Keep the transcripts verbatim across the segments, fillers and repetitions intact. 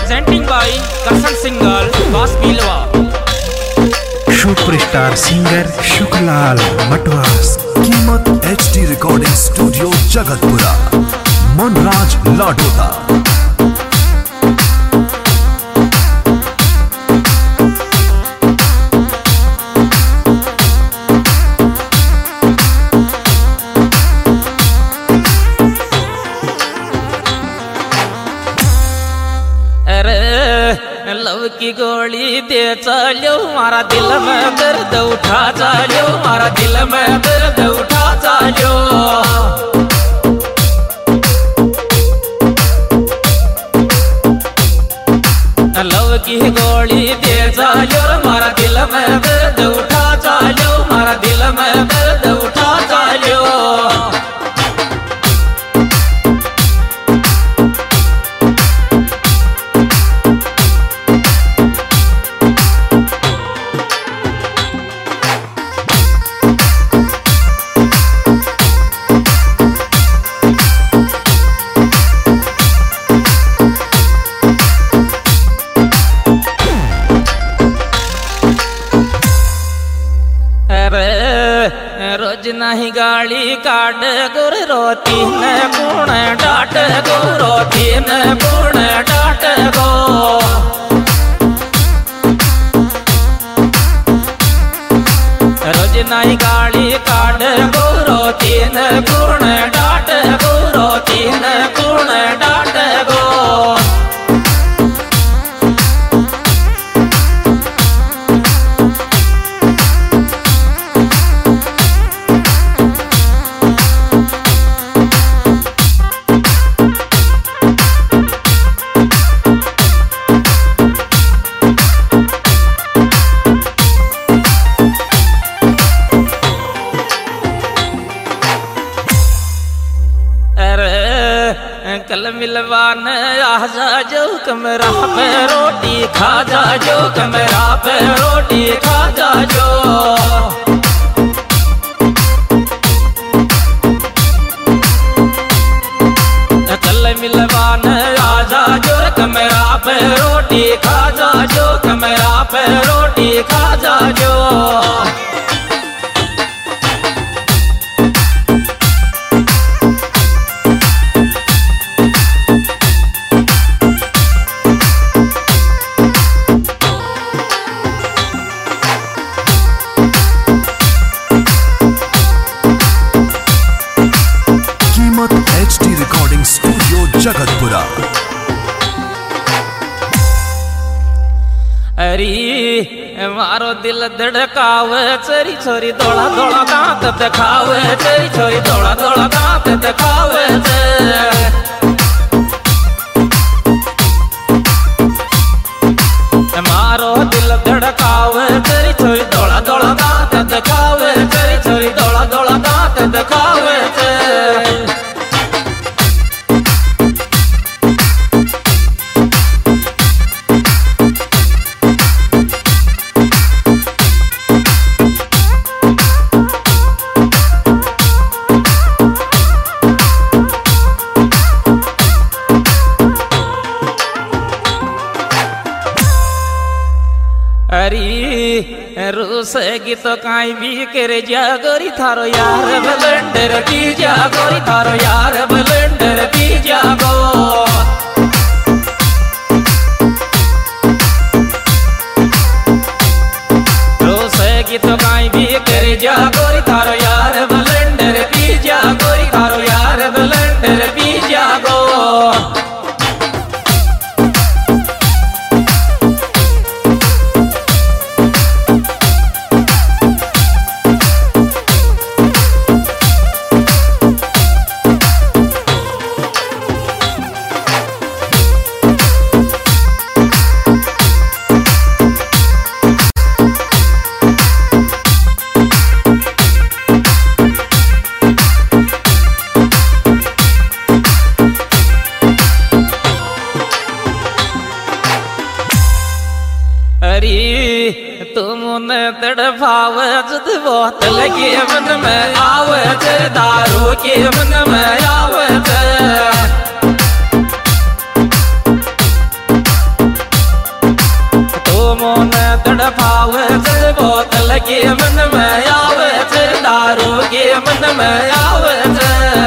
presenting by Karsan Singhal, Bas Bilwa. Superstar singer Shuklal Matwas. कीमत H D recording studio Jagatpura, Manraj Ladoda. Love की गोली दे चलो मारा दिल में दर्द उठा चलो, मारा दिल में दर्द उठा चलो। लव की गोली दे चलो मारा दिल में दर्द उठा चलो, मारा दिल में दर्द उठा चलो। रोज नहीं गाड़ी काट गुर रोती न गुण डाट गो, रोती न गुण डाट गो। रोज नहीं गाड़ी काट गो, रोती न गुण डाट गो, रोती न गुण डाट गो। कल मिलवान आ जा जो कमरा पे रोटी खा जा जो, कमरा पे रोटी खा जा जो। कल मिलवान आ जा जो कमरा पे रोटी खा जा जो, कमरा पे रोटी खा जा जो। H D recording studio Jagatpura. अरे मारो दिल धड़कावे चरी छोरी दौड़ा दौड़ा दांत दिखावे, चरी छोरी दौड़ा दौड़ा दांत दिखावे। मारो दिल धड़कावे चरी छोरी दौड़ा दौड़ा दांत दिखावे, चरी छोरी दौड़ा दौड़ा दांत दिखावे। अरे रूसेगी तो काई भी करे जागोरी थारो यार बलेंडर की जागोरी थारो यार बलेंडर की जागो। रूसेगी तो काई भी करे जागोरी थारो यार बलेंडर की जागोरी थारो यार बलेंडर की जागो। तुम तड़पाव जुद बहुत लगे मन में आवत, दारू के मन में आवत। में आवत।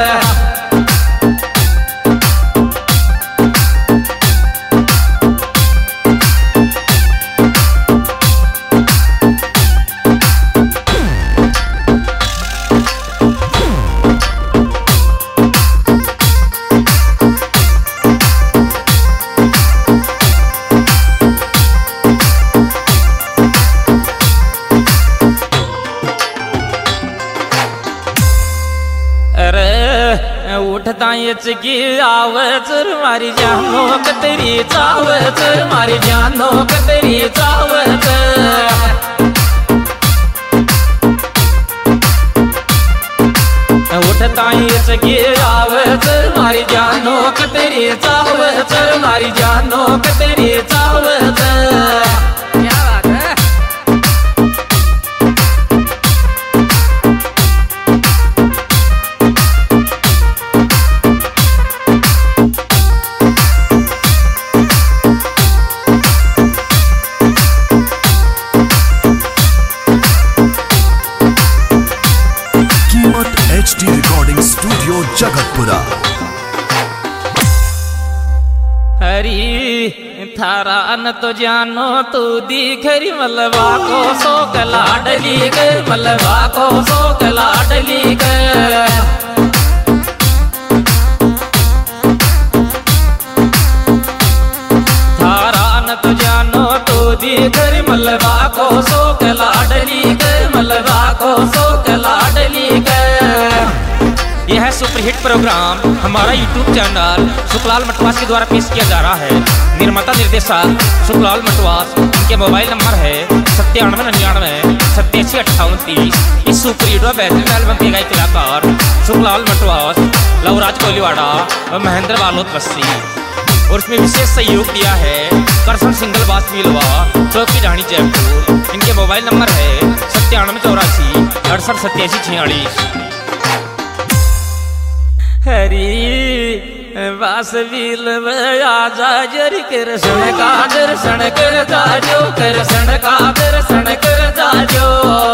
उठता की आवच मारी जानो कतरी चावच मारी जानो कतरी चावच। उठता की आवच मारी जानो कतरी चावच मारी जानो कतरी चावच। क्या बात है। H D recording studio Jagatpura. हरी थारा न तो जानो तू दिखरी मलबा को सो कलाडली के मलबा को सो कलाडली के। थारा न तो जानो तू दिखरी मलबा को सो कलाडली के मलबा को सो कलाडली के। यह है सुपरहिट प्रोग्राम हमारा यूट्यूब चैनल सुखलाल मटवास के द्वारा पेश किया जा रहा है। निर्माता निर्देशक सुखलाल मटवास। इनके मोबाइल नंबर है सत्तानवे निन्यानवे सत्तासी अट्ठावन तीस। इस सुपरहिट व बेहतरीन एल्बम के गायक कलाकार सुखलाल मटवास, लवराज कोलीवाड़ा और महेंद्र बालोत बस्सी। और इसमें विशेष सहयोग दिया है करसन सिंगल बास मिलवा चौकी ढाणी जयपुर। इनके मोबाइल नंबर है सत्तानवे चौरासी अड़सठ सत्तासी छियालीस। हरी वासवील आजा जरी कृष्ण का दर्शन कर जाजो कृष्ण का दर्शन कर जाजो।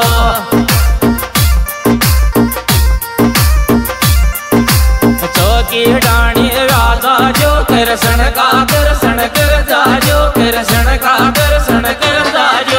चौकी डाणी राजा जो कृष्ण का दर्शन कर जाजो कृष्ण का दर्शन कर जाजो।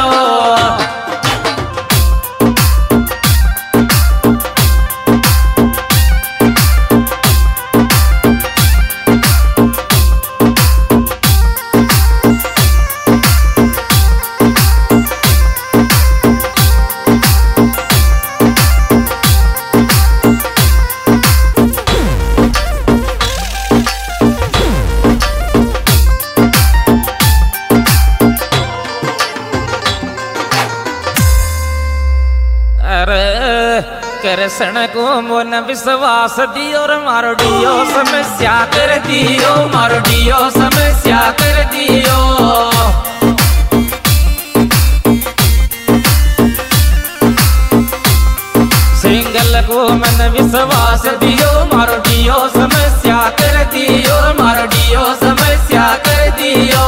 कृष्ण को मन विश्वास दियो रे मारो दियो समस्या कर दियो मारो दियो समस्या कर दियो। सिंगल को मन विश्वास दियो मारो दियो समस्या कर दियो मारो दियो समस्या कर दियो।